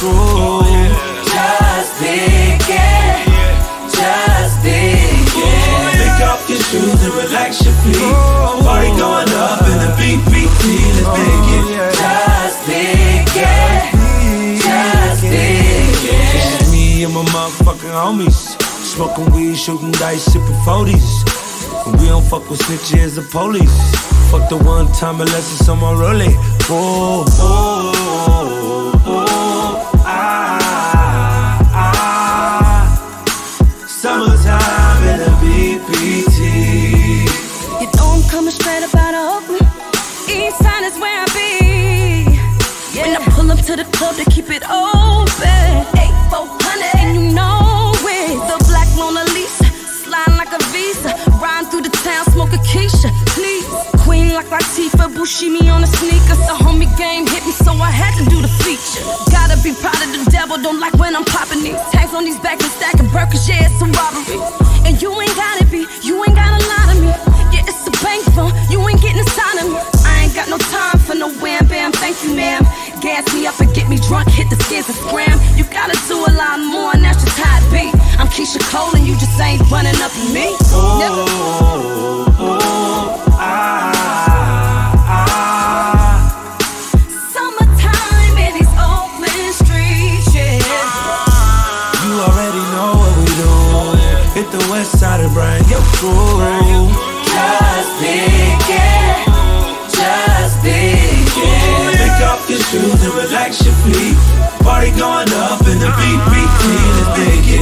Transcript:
true. Just begin, just begin. Take off your shoes and relax your feet. Party going up in the BPT. Let's begin. Just begin, just begin. It's me and my motherfucking homies. Smoking weed, shooting dice, sipping 40s. And we don't fuck with snitches or police. Fuck the one time unless it's on my rollie. Oh, oh, oh, oh, summertime in the BPT. You know I'm coming straight up out of Oakland. East side is where I be. When I pull up to the club, they keep it open. 8400, and you know it. The black Mona Lisa, sliding like a Visa. Riding through the town, smoke a Keisha, please. Queen like Latifah, Bushimi on the sneakers. The homie game hit me, so I had to do the feature. Gotta be proud of the devil, don't like when I'm popping these tags on these back and stacking burgers, yeah, it's a robbery. And you ain't gotta be, you ain't gotta lie to me. Yeah, it's a bank phone, you ain't getting inside of me. I ain't got no time for no wham bam, thank you ma'am. Gas me up and get me drunk, hit the skins and scram. You gotta do a lot more and that's just how it be. I'm Keisha Cole and you just ain't running up to me. Never. Summertime in these Oakland streets, yeah. You already know what we do. Hit the west side and bring your crew. Just begin, just begin. Take off your shoes and relax your feet. Party going up in the BPT. Let's begin.